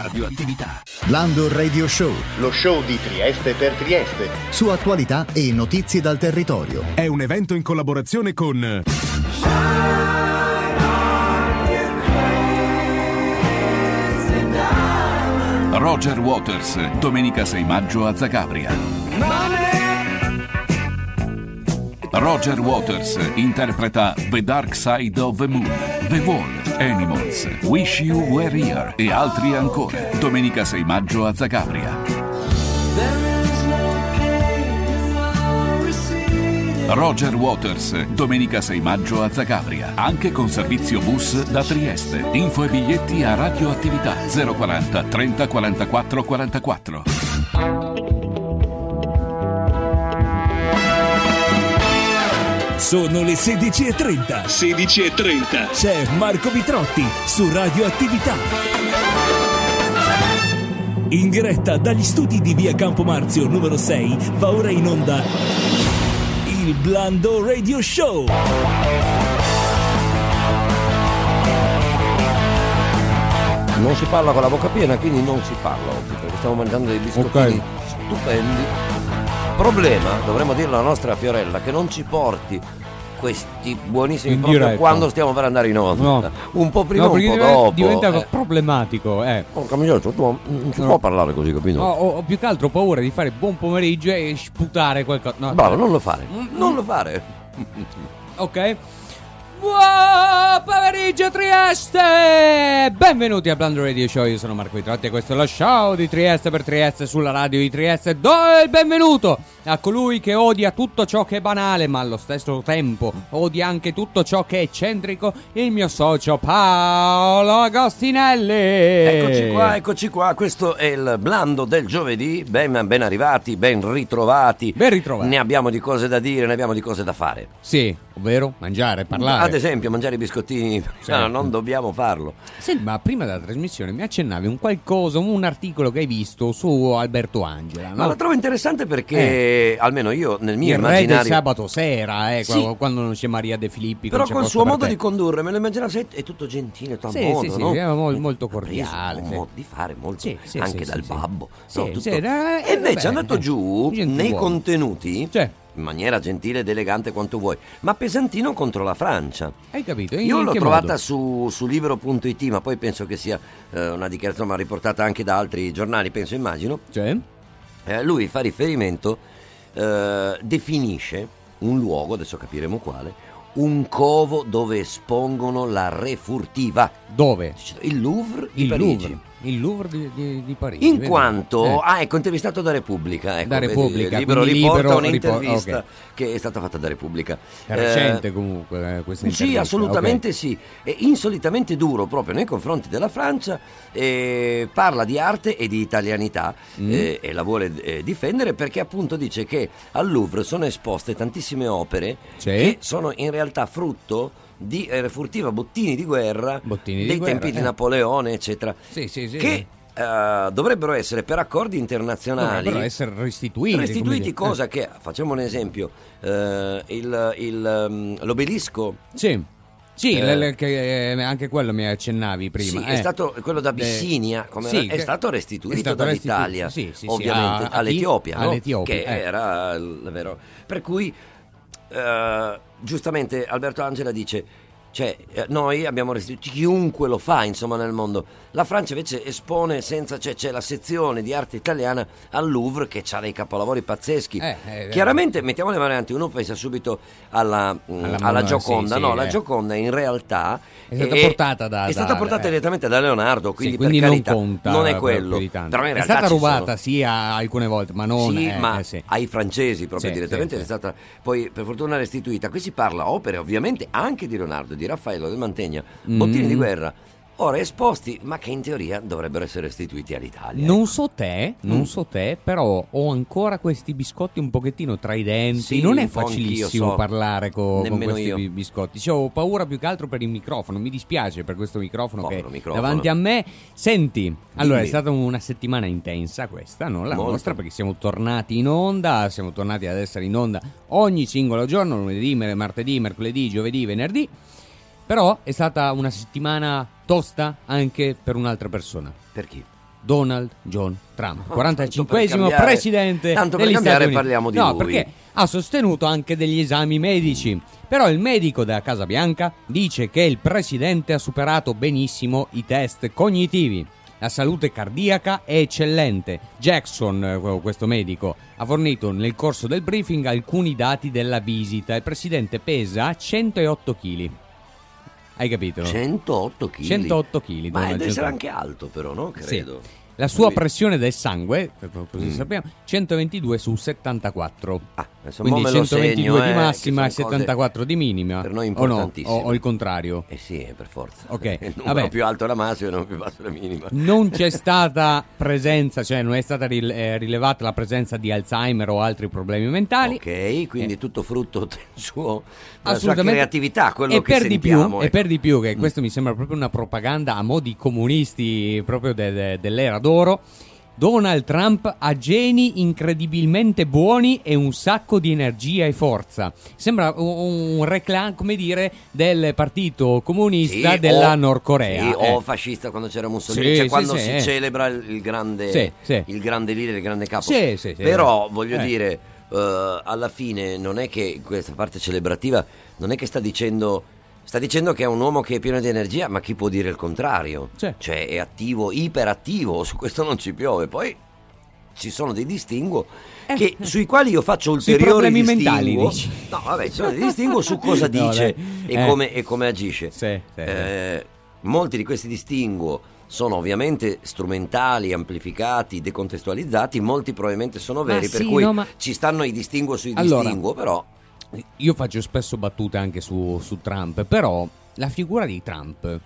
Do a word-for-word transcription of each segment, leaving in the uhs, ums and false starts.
Radioattività. Lando Radio Show. Lo show di Trieste per Trieste. Su attualità e notizie dal territorio. È un evento in collaborazione con Roger Waters, domenica sei maggio a Zagabria. Roger Waters interpreta The Dark Side of the Moon, The Wall, Animals, Wish You Were Here e altri ancora. Domenica sei maggio a Zagabria. Roger Waters, domenica sei maggio a Zagabria, anche con servizio bus da Trieste. Info e biglietti a Radioattività zero quaranta trenta quarantaquattro quarantaquattro. Sono le sedici e trenta. sedici e trenta. C'è Marco Vitrotti su Radioattività. In diretta dagli studi di via Campomarzio numero sei va ora in onda il Blando Radio Show. Non si parla con la bocca piena, quindi non si parla oggi, perché stiamo mangiando dei biscottini okay. stupendi. Problema, dovremmo dirlo alla nostra Fiorella, che non ci porti questi buonissimi in proprio diretta. Quando stiamo per andare in onda, no. un po' prima, no, un po' diventa, dopo diventa eh. problematico eh. Porca miseria, tu non si no. può parlare così, capito? No, ho, ho più che altro paura di fare buon pomeriggio e sputare qualcosa. No, bravo, non lo fare, non lo fare. Ok. Buon pomeriggio Trieste! Benvenuti a Blando Radio Show, io sono Marco Vitrotti e questo è lo show di Trieste per Trieste sulla radio di Trieste. Do il benvenuto a colui che odia tutto ciò che è banale, ma allo stesso tempo odia anche tutto ciò che è eccentrico, il mio socio Paolo Agostinelli. Eccoci qua, eccoci qua, questo è il Blando del giovedì, ben, ben arrivati, ben ritrovati. Ben ritrovati. Ne abbiamo di cose da dire, ne abbiamo di cose da fare. Sì, ovvero mangiare, parlare. Ad esempio mangiare i biscottini, sì. No, non dobbiamo farlo. Senti, ma prima della trasmissione mi accennavi un qualcosa, un articolo che hai visto su Alberto Angela, no? Ma lo trovo interessante perché, eh. almeno io nel mio il immaginario... re del sabato sera, eh, sì. quando non c'è Maria De Filippi. Però col suo modo te. di condurre, me lo immaginavo, è tutto gentile, tutto a sì, modo, sì, no? Sì, è molto, molto cordiale. Un sì. modo di fare molto, sì, sì, anche sì, dal sì, babbo. Sì, no, tutto... sì, eh, e invece beh, è andato giù nei uomo. contenuti... Cioè. In maniera gentile ed elegante quanto vuoi, ma pesantino contro la Francia. Hai capito? In, Io in l'ho che trovata modo? su, su libero punto it, ma poi penso che sia eh, una dichiarazione riportata anche da altri giornali, penso, immagino. Cioè? Eh, lui fa riferimento, eh, definisce un luogo, adesso capiremo quale, un covo dove espongono la re furtiva. Dove? Il Louvre di il Parigi. Louvre. Il Louvre di, di, di Parigi. In vedi? quanto, eh. ah ecco, intervistato da Repubblica. Ecco, da Repubblica. Vedi, libero riporta libero, un'intervista ripor- okay. che è stata fatta da Repubblica. È recente eh, comunque eh, questa sì, intervista. assolutamente okay. sì. È insolitamente duro proprio nei confronti della Francia. Eh, parla di arte e di italianità mm. eh, e la vuole eh, difendere perché appunto dice che al Louvre sono esposte tantissime opere sì. che sono in realtà frutto di eh, furtiva bottini di guerra bottini dei di tempi guerra, di eh. Napoleone, eccetera. Sì, sì, sì. Che Uh, dovrebbero essere per accordi internazionali dovrebbero essere restituiti restituiti cosa eh. che, facciamo un esempio, uh, il, il, um, l'obelisco sì Sì, eh, le, le, che, eh, anche quello mi accennavi prima. Sì, eh. è stato quello d'Abissinia, come sì, è stato restituito è stato restituito, dall'Italia, sì, sì, ovviamente, sì, a, all'Etiopia, a no? all'Etiopia, che eh. era il vero. Per cui, uh, giustamente, Alberto Angela dice. Cioè, noi abbiamo restituito, chiunque lo fa, insomma, nel mondo. La Francia invece espone senza, cioè c'è la sezione di arte italiana al Louvre che ha dei capolavori pazzeschi. Eh, eh, Chiaramente, mettiamo le mani avanti, uno pensa subito alla, alla, alla Gioconda. sì, no, sì, la eh. Gioconda in realtà è stata è, portata da, è stata da, portata eh. direttamente da Leonardo, quindi, sì, quindi per carità, non conta, non è quello. Però in è realtà stata ci rubata sono... sì alcune volte, ma non sì, eh, ma eh, sì. ai francesi proprio sì, direttamente sì, è sì. stata poi per fortuna restituita. Qui si parla opere ovviamente anche di Leonardo, di Raffaello, del Mantegna, Mm. bottini di guerra ora esposti, ma che in teoria dovrebbero essere restituiti all'Italia. Non ecco. so te, non Mm. so te, però ho ancora questi biscotti un pochettino tra i denti. Sì, non è un po' facilissimo anch'io so. parlare co- con Nemmeno questi io. bi- biscotti. Cioè, ho paura più che altro per il microfono. Mi dispiace per questo microfono Povero che microfono. davanti a me. Senti, allora Dimmi. è stata una settimana intensa questa, no? La Molto. nostra, perché siamo tornati in onda, siamo tornati ad essere in onda ogni singolo giorno, lunedì, martedì, mercoledì, giovedì, venerdì. Però è stata una settimana tosta anche per un'altra persona. Per chi? Donald John Trump, Oh, quarantacinquesimo tanto per cambiare- presidente tanto per degli cambiare Stati Uniti. parliamo di no, lui. perché ha sostenuto anche degli esami medici. Però il medico della Casa Bianca dice che il presidente ha superato benissimo i test cognitivi. La salute cardiaca è eccellente. Jackson, questo medico, ha fornito nel corso del briefing alcuni dati della visita. Il presidente pesa centootto chili. Hai capito? centootto chili. centootto chili. Ma Donald deve essere John anche alto però, no? Credo. Sì. La sua Lui- pressione del sangue, così Mm. sappiamo, centoventidue su settantaquattro. Ah, adesso Quindi mo me lo centoventidue segno, di eh, massima che e sono cose settantaquattro di minima. per noi o no? importantissime. O, o il contrario. Eh sì, per forza. Ok, Il numero vabbè. più alto è la massima e il numero più basso è la minima. Non c'è stata presenza, cioè non è stata rile- eh, rilevata la presenza di Alzheimer o altri problemi mentali. Ok, quindi Eh. tutto frutto del suo, della sua Assolutamente. creatività, quello e che per di più, sentiamo. E ecco. per di più, che questo mi sembra proprio una propaganda a mo' di comunisti proprio de- de- dell'era d'oro. Donald Trump ha geni incredibilmente buoni e un sacco di energia e forza. Sembra un, un reclamo, come dire, del partito comunista Sì, della o- Nord Corea. sì, eh. o fascista quando c'era Mussolini, Sì, cioè sì, quando sì, si eh. celebra il, il grande Sì, sì. il grande leader, il grande capo. Sì, sì, sì, Però eh. voglio Eh. dire, eh, alla fine non è che questa parte celebrativa non è che sta dicendo sta dicendo che è un uomo che è pieno di energia, ma chi può dire il contrario? Sì. Cioè è attivo, iperattivo, su questo non ci piove. Poi ci sono dei distinguo che, sui quali io faccio Sui ulteriori problemi distinguo. mentali, dici. No, vabbè, ci sono dei distinguo su cosa No, dice dai. e, Eh. come, e come agisce. Sì, sì, Eh, molti di questi distinguo sono ovviamente strumentali, amplificati, decontestualizzati, molti probabilmente sono Ma veri, per sì, cui no, ma- ci stanno i distinguo sui Allora, distinguo, però Io faccio spesso battute anche su, su Trump, però la figura di Trump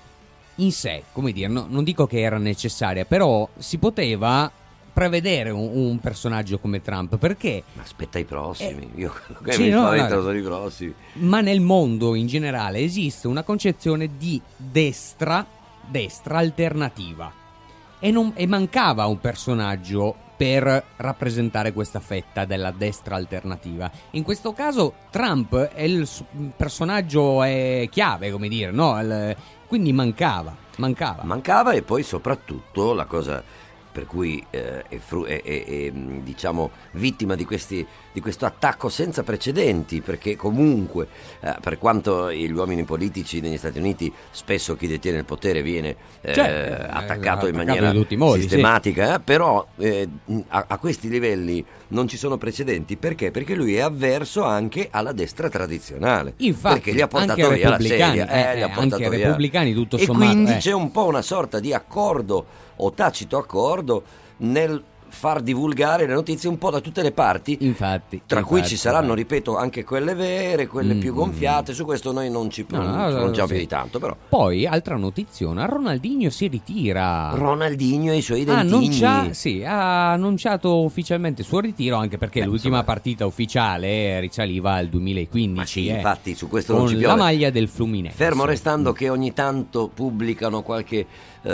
in sé, come dire, no- non dico che era necessaria, però si poteva prevedere un, un personaggio come Trump, perché ma aspetta i prossimi. Io quello che sì, mi no, spaventa no. sono i prossimi. ma nel mondo in generale esiste una concezione di destra, destra alternativa, e, non, e mancava un personaggio per rappresentare questa fetta della destra alternativa. In questo caso Trump è il s- personaggio è chiave, come dire, no? Il- quindi mancava, mancava. Mancava, e poi soprattutto la cosa per cui eh, è, fru- è- è- è, mh, diciamo vittima di, questi, di questo attacco senza precedenti, perché comunque eh, per quanto gli uomini politici negli Stati Uniti spesso chi detiene il potere viene eh, Cioè, eh, attaccato attaccato in in maniera tutti i modi, sì. sistematica, eh, però eh, a, a questi livelli non ci sono precedenti. Perché? Perché lui è avverso anche alla destra tradizionale. Infatti, perché gli ha portato anche ai via la repubblicani, sedia, eh, eh, gli ha eh, portato anche ai via. repubblicani, tutto e sommato, quindi eh. c'è un po' una sorta di accordo o tacito accordo nel far divulgare le notizie un po' da tutte le parti, Infatti, tra cui infatti, ci saranno, infatti. ripeto, anche quelle vere, quelle Mm, più gonfiate. Su questo noi non ci No, no, no, pronunciamo più sì. di tanto, però Poi, altra notiziona, Ronaldinho si ritira. Ronaldinho e i suoi Ha, dentini. annuncia- sì, ha annunciato ufficialmente il suo ritiro, anche perché Beh, l'ultima insomma- partita ufficiale risaliva al Ma duemilaquindici. sì, eh, infatti su questo con non ci la piove. maglia del Fluminense. Fermo restando che ogni tanto pubblicano qualche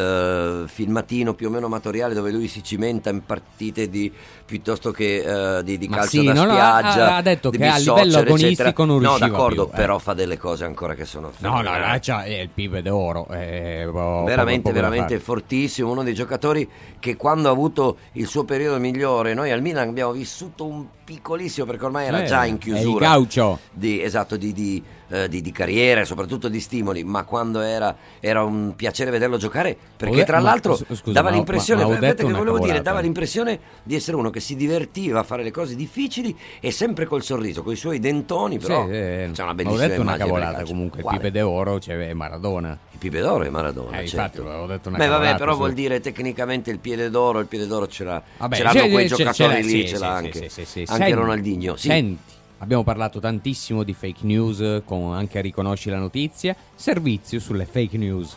eh, filmatino più o meno amatoriale dove lui si cimenta in partite di piuttosto che eh, di, di Ma calcio sì, da no, no, spiaggia, ha- ha detto di che a beach livello soccer, agonistico eccetera. non riusciva No, d'accordo, più, eh. però fa delle cose ancora che sono No, no, no, c'ha- è il pibe d'oro. eh, po- poco- veramente, poco da veramente fare. fortissimo, uno dei giocatori che quando ha avuto il suo periodo migliore, noi al Milan abbiamo vissuto un piccolissimo, perché ormai era Eh, già in è il chiusura gaucho. di, esatto, di, di, eh, di, di carriera e soprattutto di stimoli, ma quando era, era un piacere vederlo giocare, perché Ho tra de- l'altro ma- scusa, dava ma- l'impressione, ma- ma ho aspetta detto che una volevo dire, cavolata. dava l'impressione di essere uno che si divertiva a fare le cose difficili e sempre col sorriso, con i suoi dentoni, però Sì, eh, c'è una ho bellissima detto una immagine del cavolata calcio. comunque. Quale? Il pibe d'oro c'è Maradona. Il piede d'oro è Maradona, Eh, certo. infatti, avevo detto una Beh, vabbè, cavolata però su- vuol dire tecnicamente il piede d'oro, il piede d'oro ce l'ha, Vabbè, ce l'hanno c'è- quei c'è- giocatori c'è- lì, sì, ce sì, l'ha sì, anche, sì, sì, sì. anche Senti, Ronaldinho. Sì. Senti, abbiamo parlato tantissimo di fake news, con anche Riconosci la notizia, servizio sulle fake news.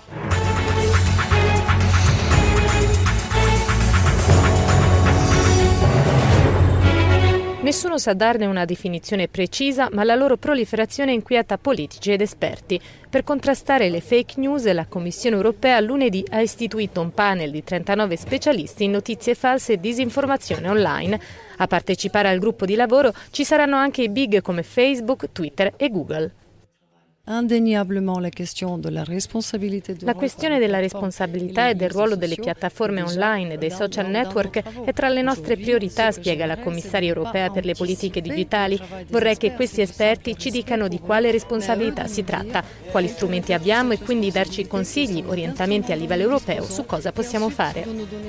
Nessuno sa darne una definizione precisa, ma la loro proliferazione inquieta politici ed esperti. Per contrastare le fake news, la Commissione europea lunedì ha istituito un panel di trentanove specialisti in notizie false e disinformazione online. A partecipare al gruppo di lavoro ci saranno anche i big come Facebook, Twitter e Google. La questione della responsabilità e del ruolo delle piattaforme online e dei social network è tra le nostre priorità, spiega la commissaria europea per le politiche digitali. Vorrei che questi esperti ci dicano di quale responsabilità si tratta, quali strumenti abbiamo e quindi darci consigli, orientamenti a livello europeo su cosa possiamo fare.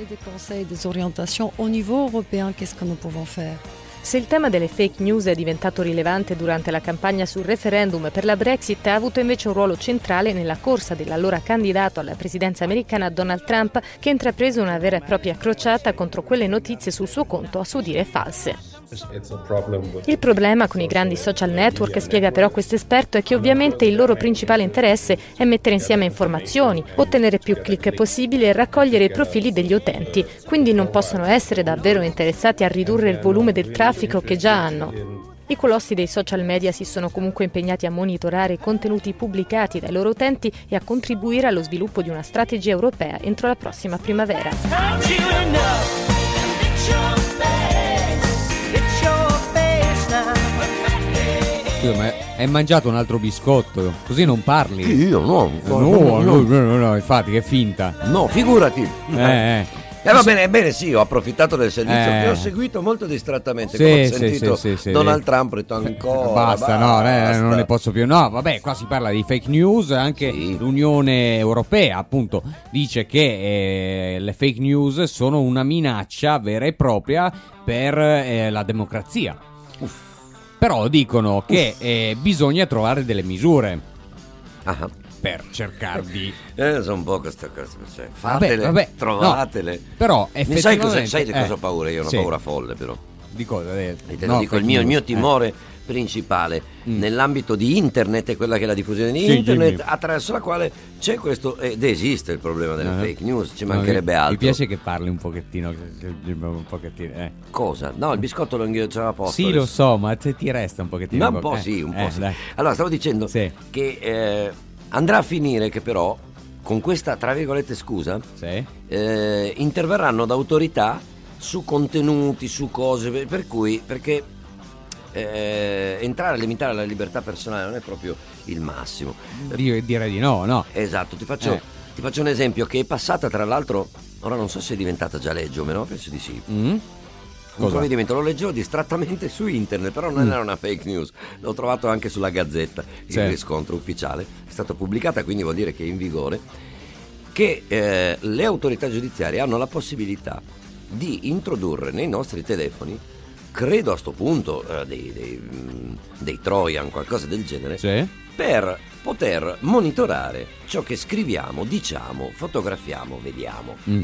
Se il tema delle fake news è diventato rilevante durante la campagna sul referendum per la Brexit, ha avuto invece un ruolo centrale nella corsa dell'allora candidato alla presidenza americana Donald Trump, che ha intrapreso una vera e propria crociata contro quelle notizie sul suo conto a suo dire false. Il problema con i grandi social network, spiega però questo esperto, è che ovviamente il loro principale interesse è mettere insieme informazioni, ottenere più click possibili e raccogliere i profili degli utenti, quindi non possono essere davvero interessati a ridurre il volume del traffico che già hanno. I colossi dei social media si sono comunque impegnati a monitorare i contenuti pubblicati dai loro utenti e a contribuire allo sviluppo di una strategia europea entro la prossima primavera. Ma hai mangiato un altro biscotto, così non parli. Io no. No, no, no, no, no, infatti, che finta. No, figurati. Eh, eh. Eh, va bene, bene, sì, ho approfittato del servizio Eh. che ho seguito molto distrattamente. Sì, Quando ho sì, sentito sì, sì, sì. Donald Trump, ho detto ancora. Basta, no, eh, basta. non ne posso più. No, vabbè, qua si parla di fake news. Anche Sì. l'Unione Europea, appunto, dice che eh, le fake news sono una minaccia vera e propria per eh, la democrazia. Però dicono che eh, bisogna trovare delle misure Ah, per cercare di... eh, sono un po' queste cose. Cioè, fatele, Vabbè, vabbè, trovatele. no, però Mi sai effettivamente... cosa, sai di cosa ho eh, paura? Io ho una sì. paura folle, però. Di cosa? Eh, E te no, lo dico, il fake mio, il news, mio timore principale Mm. nell'ambito di internet è quella che è la diffusione di Sì, internet, dimmi. attraverso la quale c'è questo ed esiste il problema delle Eh. fake news, ci No, mancherebbe mi, altro. Mi piace che parli un pochettino, un pochettino, eh. Cosa? No, il biscotto lo inghiacciava a posto. Sì, adesso. lo so, ma te ti resta un pochettino. Ma un po' eh, sì, un po' eh, sì. dai. Allora, stavo dicendo Sì. che eh, andrà a finire che però con questa, tra virgolette, scusa, Sì. eh, interverranno da autorità su contenuti, su cose, per per cui, perché eh, entrare a limitare la libertà personale non è proprio il massimo. Di- direi di no, no. Esatto, ti faccio, Eh. ti faccio un esempio che è passata, tra l'altro, ora non so se è diventata già legge o meno, penso di sì. Mm? Un Cosa? provvedimento, lo leggevo distrattamente su internet, però non Mm. era una fake news, l'ho trovato anche sulla Gazzetta, il Sì. riscontro ufficiale, è stata pubblicata, quindi vuol dire che è in vigore, che eh, le autorità giudiziarie hanno la possibilità di introdurre nei nostri telefoni, credo a sto punto, eh, dei, dei, mh, dei Trojan, qualcosa del genere, Sì. per poter monitorare ciò che scriviamo, diciamo, fotografiamo, vediamo. Mm.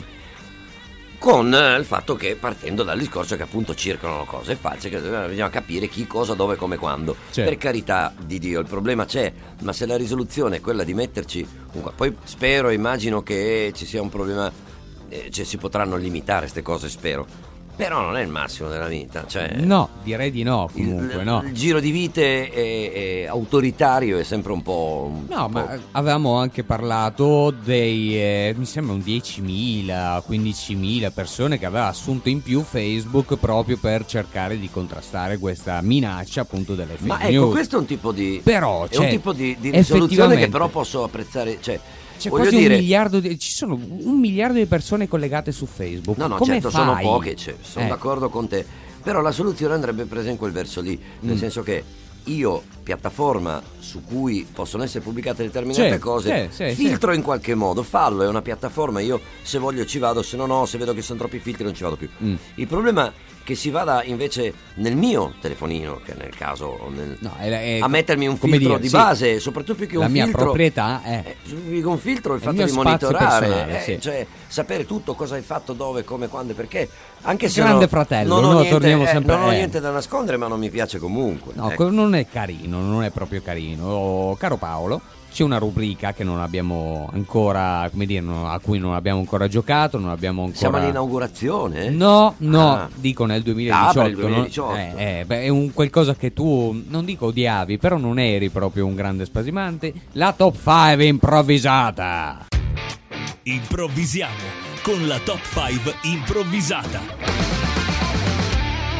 Con eh, il fatto che, partendo dal discorso che appunto circolano cose false, che eh, bisogna capire chi, cosa, dove, come, quando. Sì. Per carità di Dio, il problema c'è, ma se la risoluzione è quella di metterci un qua- poi spero e immagino che ci sia un problema, eh, cioè si potranno limitare queste cose, spero. Però non è il massimo della vita, cioè No, direi di no, il, comunque, no. il giro di vite è, è autoritario, è sempre un po'. un No, po'- ma avevamo anche parlato dei, eh, mi sembra un diecimila, quindicimila persone che aveva assunto in più Facebook proprio per cercare di contrastare questa minaccia appunto delle fake Ma ecco, news. questo è un tipo di Però, è cioè, un tipo di, di risoluzione effettivamente, che però posso apprezzare, cioè c'è voglio quasi dire, un miliardo di, ci sono un miliardo di persone collegate su Facebook. no no Come certo fai? sono poche, cioè, sono Eh. d'accordo con te, però la soluzione andrebbe presa in quel verso lì, nel Mm. senso che io, piattaforma su cui possono essere pubblicate determinate Sì, cose, sì, sì, filtro in qualche modo, fallo, è una piattaforma, io se voglio ci vado, se no no, se vedo che sono troppi filtri non ci vado più. Mm. Il problema che si vada invece nel mio telefonino, che nel caso nel- No, è- è- a mettermi un come filtro dire, di sì. base, soprattutto più che La un mia filtro proprietà è eh, più che un filtro il il fatto mio di spazio monitorare, personale, eh, sì. cioè sapere tutto cosa hai fatto, dove, come, quando e perché, anche se Grande non- fratello, non ho, no, niente, torniamo eh, sempre- non ho eh. niente da nascondere, ma non mi piace comunque. No, ecco. non è carino, non è proprio carino. Oh, caro Paolo, c'è una rubrica che non abbiamo ancora, come dire, non- a cui non abbiamo ancora giocato, non abbiamo ancora... Siamo all'inaugurazione? eh? No, no, Ah. dico nel duemiladiciotto. Ah, per il duemiladiciotto. no? Eh, eh, beh, è un qualcosa che tu, non dico odiavi, però non eri proprio un grande spasimante. La top cinque improvvisata. Improvvisiamo con la top cinque improvvisata.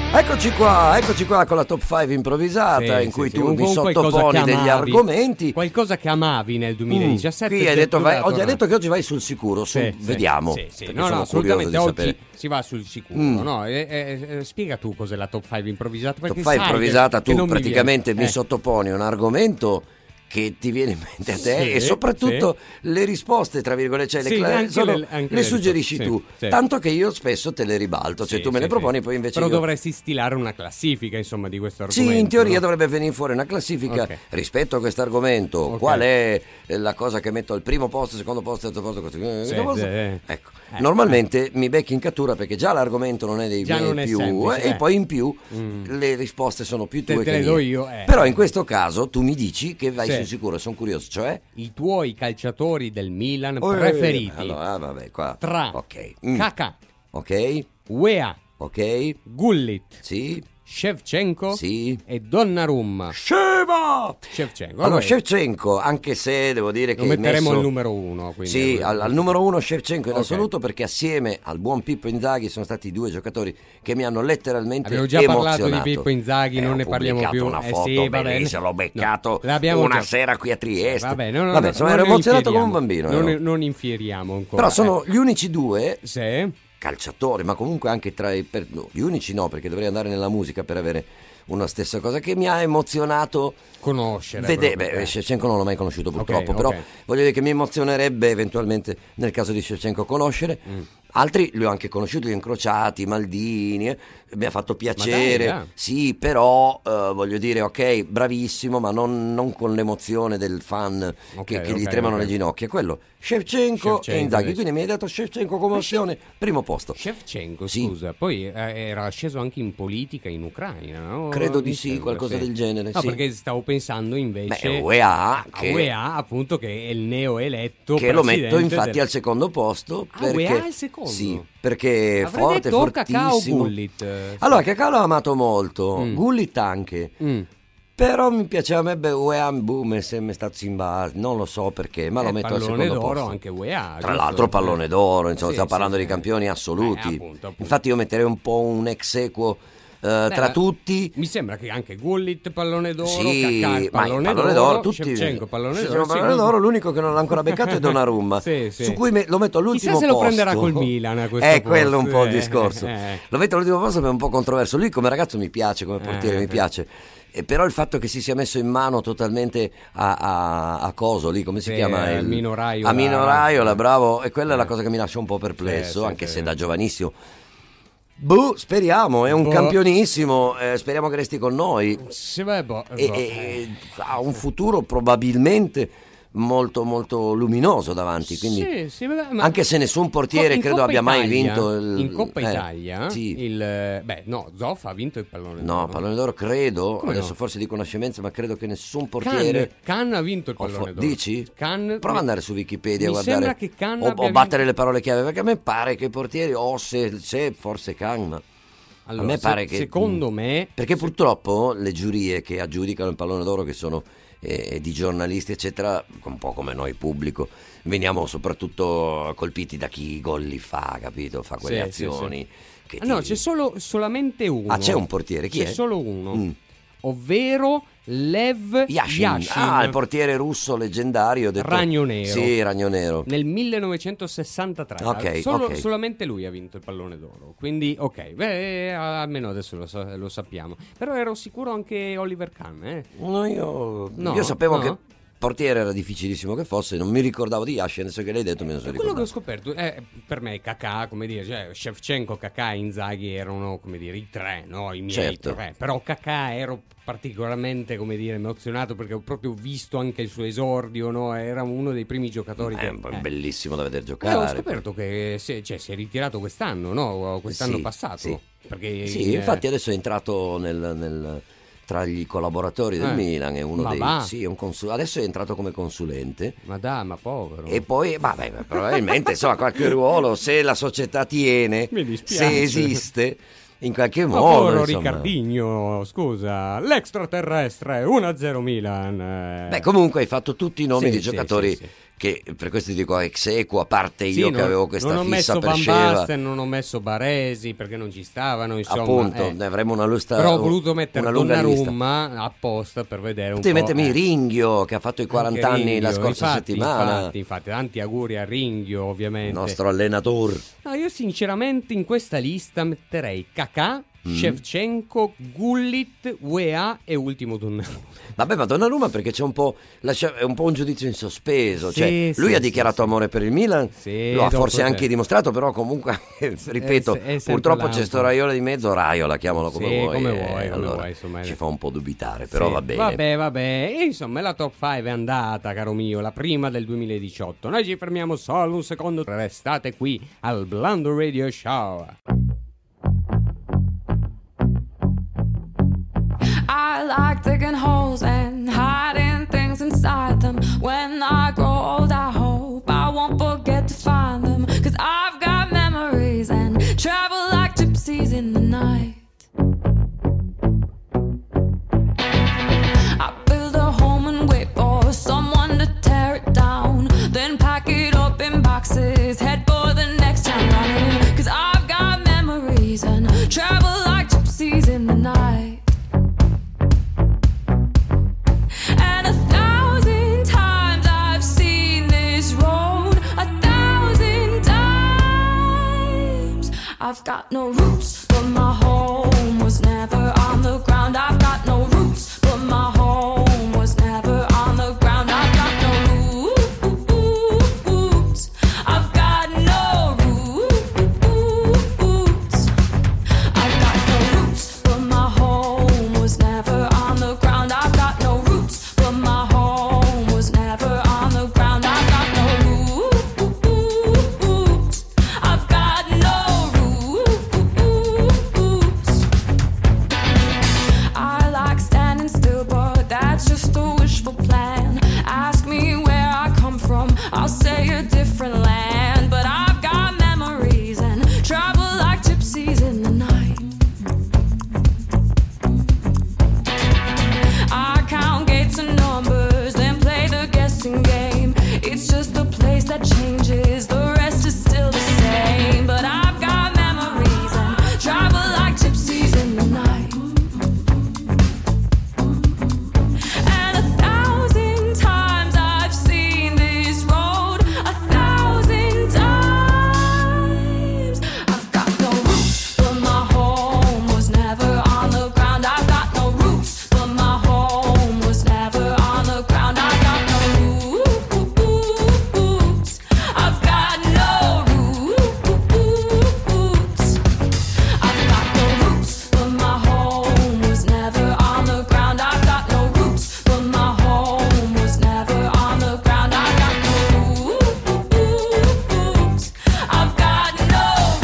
Eccoci qua, eccoci qua con la top cinque improvvisata Sì, in sì, cui sì, tu un- mi un qualcosa sottoponi che degli amavi, argomenti. Qualcosa che amavi nel duemiladiciassette. Mm, Qui hai che detto, tu vai- la oggi hai torna- detto che oggi vai sul sicuro, su- Sì, sì, vediamo. sì, sì. perché No, no, sono curioso assolutamente di oggi sapere. si va sul sicuro, Mm. no? E- e- e- spiega tu cos'è la top cinque improvvisata. Top Perché cinque sai improvvisata, che- che tu non mi praticamente mi, viene. Eh. sottoponi un argomento che ti viene in mente a te Sì, e soprattutto sì. le risposte, tra virgolette, cioè Sì, le, cla- anche sono- le- anche le le suggerisci risposte, tu, sì, sì. tanto che io spesso te le ribalto, cioè Sì, tu me sì, le proponi, sì. poi invece Però io... dovresti stilare una classifica, insomma, di questo argomento. Sì, in teoria no? dovrebbe venire fuori una classifica Ok. rispetto a questo argomento. Ok. Qual è la cosa che metto al primo posto, secondo posto, terzo posto, questo, eh, Sì, posto? sì, eh. Ecco, Eh, normalmente mi becchi in cattura perché già l'argomento non è dei Già miei non è più semplice, eh, eh. e poi in più Mm. le risposte sono più Te- tue te che le do mie. io, eh. Però in questo caso tu mi dici che vai Sì. sul sicuro, sono curioso, cioè I tuoi calciatori del Milan Oh, preferiti. allora, ah, vabbè, qua. Tra Ok. Mm. Kakà, Ok. Weah, Ok. Gullit, Sì. Shevchenko Sì. e Donnarumma. Sceva! Shevchenko. Allora, Allora, Shevchenko, anche se devo dire che lo hai metteremo messo... al numero uno. Quindi, Sì, eh, al, al numero uno Shevchenko in Ok. assoluto, perché assieme al buon Pippo Inzaghi sono stati i due giocatori che mi hanno letteralmente Avevo già emozionato. parlato di Pippo Inzaghi, Eh, non ho ne parliamo pubblicato più. una Eh foto sì, va bene. bellissima, l'ho beccato No, l'abbiamo una già- sera qui a Trieste. Vabbè, no, no, Vabbè, no, insomma, non ero ne emozionato come un infieriamo. bambino. Non, ero. non infieriamo ancora. Però sono eh. gli unici due Sì. calciatori, ma comunque anche tra i... Per, no, gli unici no, perché dovrei andare nella musica per avere una stessa cosa che mi ha emozionato Conoscere. vedere. proprio, Beh, eh. Shevchenko non l'ho mai conosciuto purtroppo, Ok, però ok. voglio dire che mi emozionerebbe eventualmente nel caso di Shevchenko conoscere. Mm. Altri li ho anche conosciuti, li ho incrociati, Maldini, eh, mi ha fatto piacere, Ma dai, ah. sì, però eh, voglio dire, ok, bravissimo, ma non, non con l'emozione del fan Ok, che, che ok, gli tremano ok. le ginocchia, quello Shevchenko, Shevchenko, e Inzaghi, invece. quindi mi hai dato Shevchenko come opzione, primo posto. Shevchenko, Sì. scusa, poi eh, era sceso anche in politica in Ucraina, no? Credo di Mi sì, sembra, qualcosa del genere, No, sì. perché stavo pensando invece Beh, U E A, a che- U E A, appunto, che è il neoeletto Che lo metto presidente infatti del- al secondo posto Ah, perché U E A al secondo? sì, perché è Avrei forte, detto Kakà o fortissimo. Gullit. eh, Allora, Kakà l'ho amato molto, Mm. Gullit anche. Mm. Però mi piaceva, a me U E A, boom, è sempre stato Zimba, non lo so perché, ma lo Eh, metto al pallone secondo d'oro posto. anche U E A. Tra giusto? l'altro pallone d'oro, insomma, Sì, stiamo sì, parlando sì. di campioni assoluti. Eh, appunto, appunto. Infatti io metterei un po' un ex equo eh, Beh, tra ma tutti. Mi sembra che anche Gullit pallone d'oro, Sì, Kakà ma il pallone, pallone d'oro, d'oro, tutti Shevchenko pallone Shevchenko d'oro, sì, pallone non- d'oro, l'unico che non l'ha ancora beccato è Donnarumma. Sì, sì. Su cui me- lo metto all'ultimo Chissà se lo posto. prenderà col Milan a questo È quello un posto, po' il eh, discorso. eh. Lo metto all'ultimo posto perché è un po' controverso. Lui come ragazzo mi piace, come portiere Eh, mi eh. piace. E però il fatto che si sia messo in mano totalmente a, a, a coso lì, come si Sì, chiama? a Il- Mino Raiola. A Mino Raiola, bravo. E quella è la Eh. cosa che mi lascia un po' perplesso, Sì, sì, anche sì. se da giovanissimo. Boh, speriamo, è un Boh. campionissimo, eh, speriamo che resti con noi. Sì, beh, boh, E, boh. e ha un futuro probabilmente molto molto luminoso davanti, quindi Sì, sì, ma- ma- anche se nessun portiere in credo Coppa abbia mai Italia- vinto il, in Coppa eh, Italia sì. il beh no Zoff ha vinto il pallone No, d'oro. pallone d'oro credo, Come adesso no? forse dico una scemenza, ma credo che nessun Can, portiere Can ha vinto il o pallone fo- d'oro. dici? Can Prova ad andare su Wikipedia a mi guardare sembra che Can o, abbia o battere vinto- le parole chiave, perché a me pare che i portieri o se, se forse Can, ma Allora, a me se- pare che secondo me perché purtroppo le giurie che aggiudicano il pallone d'oro, che sono eh, di giornalisti eccetera, un po' come noi pubblico, veniamo soprattutto colpiti da chi gol li fa, capito? Fa quelle Sì, sì, azioni che Ah, no, ti- c'è solo solamente uno. Ah, c'è un portiere, chi c'è è? solo uno. Mm. Ovvero Lev Yashin. Yashin. Ah, il portiere russo leggendario, detto... Ragno nero. Sì, Ragno Nero. Nel millenovecentosessantatré. Ok, Solo- ok. Solamente lui ha vinto il pallone d'oro. Quindi, ok, beh, almeno adesso lo, sa- lo sappiamo. Però ero sicuro anche Oliver Kahn, eh. No, io, No, io sapevo no. che portiere era difficilissimo che fosse, non mi ricordavo di Yashin, adesso che l'hai detto me ne sono Quello che ho ricordato. scoperto è per me Kakà, come dire, cioè Shevchenko, Kakà e Inzaghi erano, come dire, i tre, no? I miei Certo. tre. Però Kakà ero particolarmente, come dire, emozionato perché ho proprio visto anche il suo esordio, no? Era uno dei primi giocatori È che... un- eh. bellissimo da vedere E giocare. ho scoperto che si, cioè, si è ritirato quest'anno, no? Quest'anno Sì, passato. sì. Perché Sì, eh, infatti adesso è entrato nel, nel- tra gli collaboratori del Eh, Milan, è uno ma dei va. sì, è un consul- adesso è entrato come consulente Ma dai, ma povero. e poi vabbè, ma probabilmente insomma qualche ruolo, se la società tiene, Mi dispiace. se esiste in qualche Ma modo, povero insomma. Riccardinho, scusa, l'extraterrestre, uno a zero Milan. eh. Beh, comunque hai fatto tutti i nomi Sì, di sì, giocatori sì, sì. che per questo ti dico ex equo, a parte Sì, io non, che avevo questa non ho fissa messo per Van Sceva. Basten, non ho messo Baresi perché non ci stavano, insomma. Appunto, eh. ne avremo una lista. Però ho voluto mettere una lunga lista. Donnarumma apposta per vedere un Potevi po'. mettermi eh. Ringhio che ha fatto i quaranta Anche anni la Ringhio, scorsa infatti, settimana. Infatti, infatti, tanti auguri a Ringhio, ovviamente. Il nostro allenatore. No, io sinceramente in questa lista metterei Kakà, Mm. Shevchenko, Gullit, U E A e ultimo Donnarumma. Vabbè, ma Donnarumma perché c'è un po', lascia- è un po' un giudizio in sospeso. Sì, Cioè, sì, lui ha sì, dichiarato sì. amore per il Milan, Sì, lo ha dopo forse te- anche dimostrato, però comunque, ripeto, È se- è sempre purtroppo là c'è un sto po'. Raiola di mezzo, Raiola, chiamalo come Sì, vuoi. come eh, vuoi, come allora vuoi, insomma. ci fa un po' dubitare, però Sì, va bene. Vabbè, vabbè. E insomma, la top cinque è andata, caro mio, la prima del duemiladiciotto. Noi ci fermiamo solo un secondo. Restate qui al Blando Radio Show. I like digging holes and hiding things inside them. When I grow old, I hope I won't forget to find them. 'Cause I've got memories and travel like gypsies in the night. I build a home and wait for someone to tear it down. Then pack it up in boxes, head for the next town running. 'Cause I've got memories and travel like gypsies in the night. And a thousand times I've seen this road, a thousand times. I've got no roots, but my home was never on the ground. I've got no roots, but my home was never on the ground. I've got no roots. I've got no roots. I've got no roots, but my home was never on the ground. I've got no roots, but my home was never on the ground. I've got no roots. I've got no roots. I like standing still, but that's just a wishful plan. Ask me where I come from, I'll say a different land. But I've got memories and travel like gypsies in the night. I count gates and numbers, then play the guessing game. It's just a place that changes, the rest is still the same. But I've got memories and travel like gypsies in the night. And a thousand times I've seen this road, a thousand times. I've got no roots, but my home was never on the ground. I've got no roots, but my home was never on the ground. I've got no roots. I've got no roots. I've got no roots, but my home was never on the ground. I've got no roots, but my home was never on the ground. I've got no roots. I've got no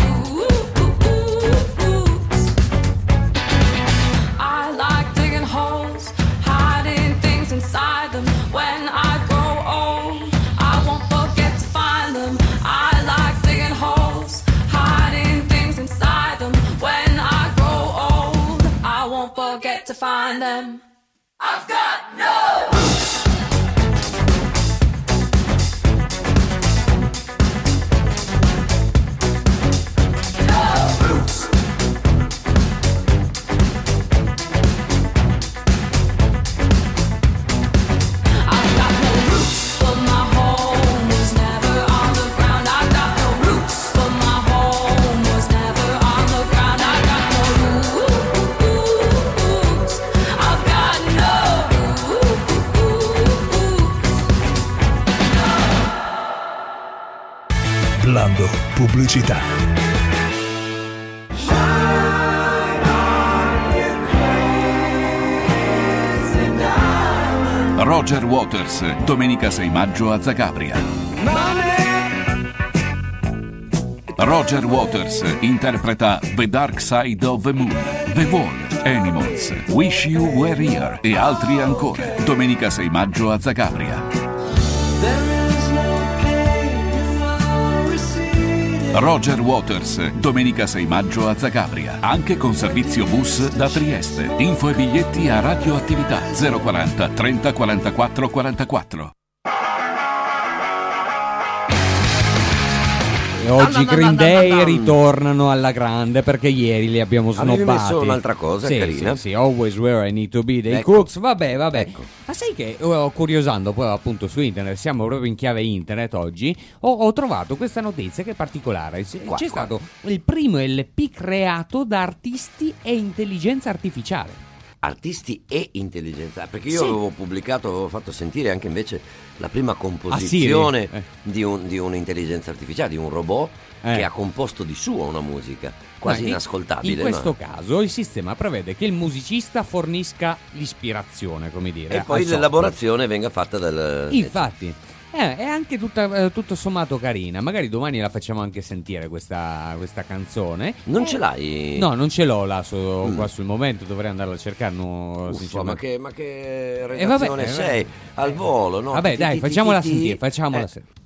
roots. I like digging holes, hiding things inside them. When I grow old, I won't forget to find them. I like digging holes, hiding things inside them. When I grow old, I won't forget to find them. I've got no roots. No roots. I've got no roots, but my home was never on the ground. I've got no roots, but my home was never on the ground. I've got no roots. I've got no roots. Blando pubblicità. Roger Waters, domenica sei maggio a Zagabria. Roger Waters interpreta The Dark Side of the Moon, The Wall, Animals, Wish You Were Here e altri ancora. Domenica sei maggio a Zagabria. Roger Waters, domenica sei maggio a Zagabria, anche con servizio bus da Trieste. Info e biglietti a Radioattività zero quaranta trenta quarantaquattro quarantaquattro. E oggi Ah, no, no, Green no, no, Day no, no. ritornano alla grande perché ieri li abbiamo Avevi snobbati. messo un'altra cosa, sì, carina. Sì, sì, Always Where I Need to Be dei Ecco. Cooks. Vabbè, vabbè. Ecco. Ma sai che, oh, curiosando poi appunto su internet, siamo proprio in chiave internet oggi, ho, ho trovato questa notizia che è particolare. C'è Qua, qua. stato il primo L P creato da artisti e intelligenza artificiale. Artisti e intelligenza, perché io Sì. avevo pubblicato, avevo fatto sentire anche invece la prima composizione Ah, sì, eh. di, un, di un'intelligenza artificiale, di un robot Eh. che ha composto di suo una musica quasi Ma in- inascoltabile. In questo ma- caso il sistema prevede che il musicista fornisca l'ispirazione, come dire. E al poi software. l'elaborazione venga fatta dal... Infatti, eh, è anche tutta, eh, tutto sommato carina. Magari domani la facciamo anche sentire questa, questa canzone. Non Eh, ce l'hai? No, non ce l'ho là su- Mm. qua sul momento, dovrei andarla a cercare. No, Uffa, sinceramente. ma che, ma che Eh, redazione vabbè, eh, sei? vabbè. Al volo, no? Vabbè, Ti- dai, ti- ti- facciamola ti- sentire, facciamola eh. sentire.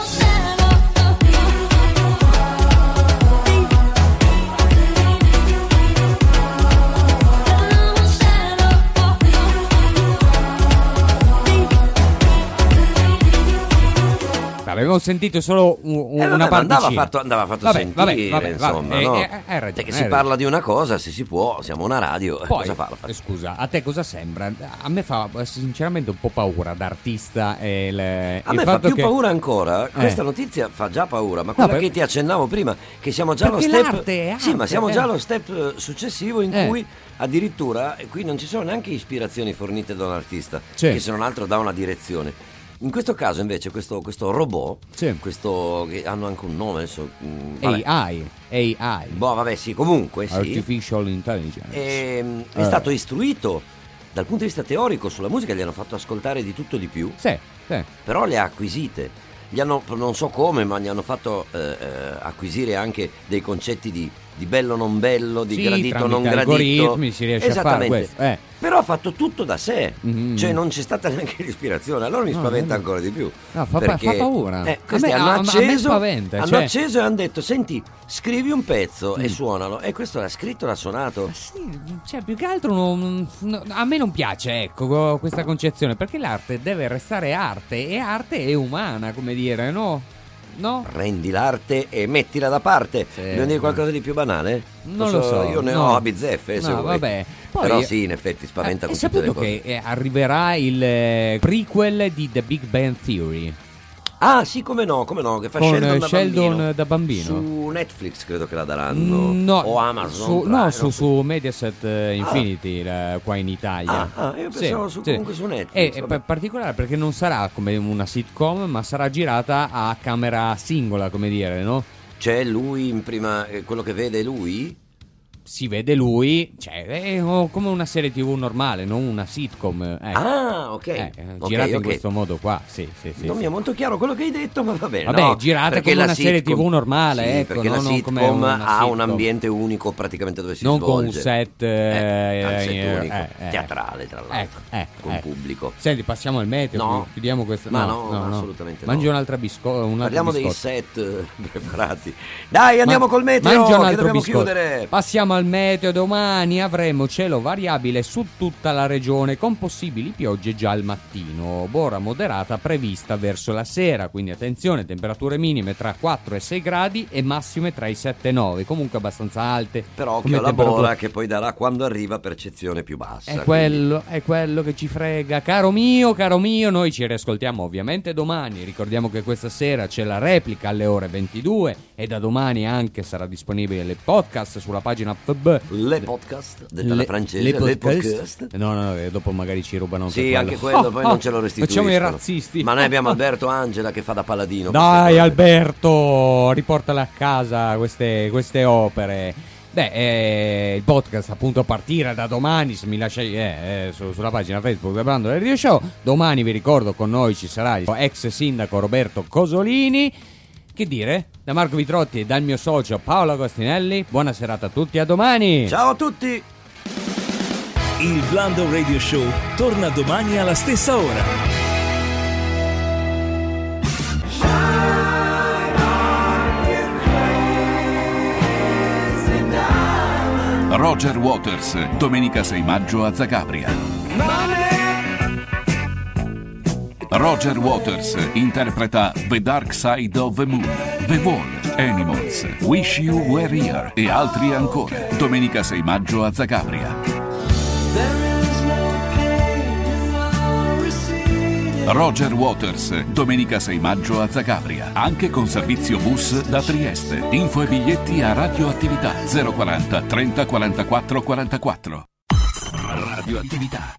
Avevo sentito solo un- un- Eh, vabbè, una ma andava particina. fatto, andava fatto Vabbè, sentire, vabbè, vabbè, insomma, vabbè, no? eh, eh, hai ragione, Perché hai si ragione. parla di una cosa, se si può, siamo una radio, Poi, cosa fa? La fa- eh, scusa, a te cosa sembra? A me fa eh, sinceramente un po' paura d'artista e le, A il me fa fatto più che- paura ancora, Eh. questa notizia fa già paura, ma quella per- che ti accennavo prima, che siamo già allo Perché step... l'arte è sì, ma arte, siamo eh. già allo step eh, successivo in Eh. cui addirittura, e qui non ci sono neanche ispirazioni fornite da un artista, Sì. che se non altro dà una direzione. In questo caso invece questo, questo robot, Sì. questo che hanno anche un nome adesso... mm, vabbè. A I, A I, Boh, vabbè, sì, comunque sì. Artificial Intelligence. Ehm, è Eh. stato istruito dal punto di vista teorico sulla musica, gli hanno fatto ascoltare di tutto e di più, Sì, sì. però le ha acquisite. Gli hanno, non so come, ma gli hanno fatto eh, eh, acquisire anche dei concetti di, di bello non bello, di Sì, gradito tramite non gradito. algoritmi si riesce a fare Esattamente. questo, eh. Però ha fatto tutto da sé, Mhm. cioè non c'è stata neanche l'ispirazione. Allora mi No, spaventa no. ancora di più. No, fa- perché, fa paura. eh, A questi me- hanno a- a me acceso, spaventa, hanno cioè- acceso e hanno detto: senti, scrivi un pezzo Mm. e suonalo. E questo l'ha scritto, l'ha suonato. Sì, cioè più che altro non- non- a me non piace, ecco, questa concezione, perché l'arte deve restare arte e arte è umana, come dire, no? No? Prendi l'arte e mettila da parte. Sì. Dobbiamo dire qualcosa di più banale? Non lo so, Io ne no. ho a bizzeffe, se No, vuoi. vabbè. Poi- Però sì, in effetti spaventa Eh, con hai tutte le saputo cose. che eh, arriverà il eh, prequel di The Big Bang Theory Ah, sì, come no, come no, che fa con Sheldon, eh, da, Sheldon bambino. da bambino? Su Netflix credo che la daranno. Mm, no, o Amazon. su, Prime, no, su, non so. su Mediaset eh, Infinity la- qua in Italia. Ah, ah, io pensavo su- comunque su Netflix, E è vabbè. pa- particolare perché non sarà come una sitcom, ma sarà girata a camera singola, come dire, no? C'è lui in prima, eh, quello che vede lui? Si vede lui, cioè è oh, come una serie tivù normale, non una sitcom. Ecco. Ah, ok. Eh, Ok, girata in ok. questo modo qua, sì, sì, sì. Non sì. mi è molto chiaro quello che hai detto, ma va bene. Vabbè, no, girata perché come la una serie sitcom- tivù normale, sì, ecco, perché no? la Non come sitcom una ha un sitcom. ambiente unico praticamente dove si Non con svolge. un set, Eh, eh, un set eh, unico, eh, eh. teatrale tra l'altro, Ecco, ecco, con ecco. pubblico. Senti, passiamo al meteo, No. chiudiamo questo. Ma no, assolutamente no. Mangi un'altra biscotta. Un altro Parliamo dei biscotto. set eh, preparati. Dai, andiamo Ma- col meteo, mangia un che altro dobbiamo biscotto. chiudere. Passiamo al meteo. Domani avremo cielo variabile su tutta la regione con possibili piogge già al mattino. Bora moderata prevista verso la sera, quindi attenzione, temperature minime tra quattro e sei gradi e massime tra i sette e nove, comunque abbastanza alte. Però come occhio alla temperatura. bola che poi darà quando arriva percezione più bassa. È quindi- quello, è quello che ci frega, caro mio, caro mio. Noi ci riascoltiamo ovviamente domani. Ricordiamo che questa sera c'è la replica alle ore ventidue e da domani anche sarà disponibile il podcast sulla pagina F B. Le podcast, detta alla francese, le le podcast. No, no, no, che dopo magari ci rubano anche Sì, quello. anche quello, poi Oh, non ce lo restituiscono. Facciamo i razzisti. Ma noi abbiamo Alberto Angela che fa da paladino. Dai, queste cose. Alberto, riportale a casa queste, queste opere. Beh, eh, il podcast appunto a partire da domani, se mi lasciai eh, eh, su- sulla pagina Facebook del Brando Radio Show. Domani vi ricordo con noi ci sarà il ex sindaco Roberto Cosolini. Che dire? Da Marco Vitrotti e dal mio socio Paolo Agostinelli. Buona serata a tutti, a domani. Ciao a tutti. Il Blando Radio Show torna domani alla stessa ora. Roger Waters, domenica sei maggio a Zagabria. Roger Waters interpreta The Dark Side of the Moon, The Wall, Animals, Wish You Were Here e altri ancora. Domenica sei maggio a Zagabria. Roger Waters, domenica sei maggio a Zagabria, anche con servizio bus da Trieste. Info e biglietti a Radioattività zero quaranta trenta quarantaquattro quarantaquattro. Radioattività.